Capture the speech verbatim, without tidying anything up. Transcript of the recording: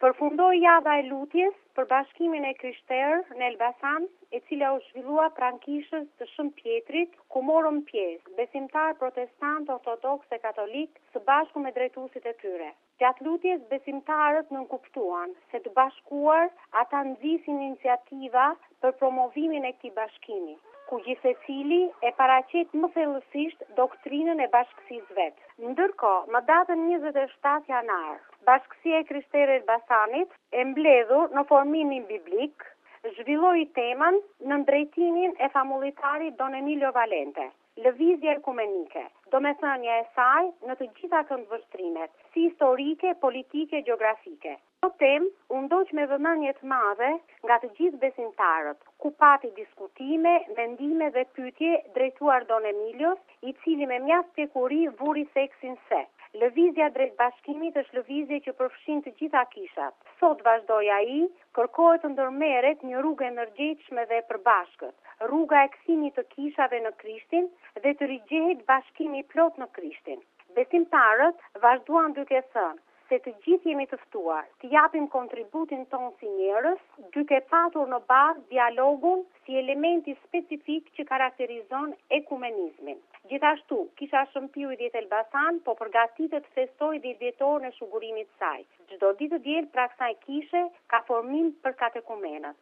Përfundoi java e lutjes për bashkimin e krishterë në Elbasan, e cila u zhvillua pranë kishës të Shën Pjetrit, ku morën pjesë besimtarë protestant, ortodoks e katolik së bashku me drejtuesit e tyre. Gjatë lutjes besimtarët nënkuptuan se të bashkuar ata nxisin iniciativa për promovimin e këtij bashkimi, ku gjithsecili e paraqet më thellësisht doktrinën e bashkësisë vet. Ndërkohë, më datën njëzet e shtatë janar, Bashkësia e Krishterë e Elbasanit, e mbledhur në formimin biblik, zhvilloi temën në drejtimin e famullitarit Don Emilio Valente, lëvizje ekumenike, domethënia e saj në të gjitha këndvështrimet, si historike, politike, gjeografike. Kjo temë u ndoq me vëmendje të madhe nga të gjithë besimtarët, ku pati diskutime, mendime dhe pyetje drejtuar Don Emilios, i cili me mjaft pjekuri vuri theksin se lëvizja drejt bashkimit është lëvizje që përfshin të gjitha kishat. Sot vazhdoi ai, kërkohet të ndërmerret një rrugë e ndërgjegjshme dhe e përbashkët, rruga e kthimit të kishave në Krishtin dhe të rigjehet bashkimi plot në Krishtin. Besimtarët vazhduan duke thënë se të gjithë jemi të ftuar të japim kontributin tonë si njerëz, duke patur në bazë dialogun si elementi specifik që karakterizon ekumenizmin. Gjithashtu, kisha Shëmpiu i Dhjetë Elbasan po përgatitet të festojë dhjetë vjetorin e shugurimit të saj. Çdo ditë diel pra kësaj kishe ka formim për katekumenët.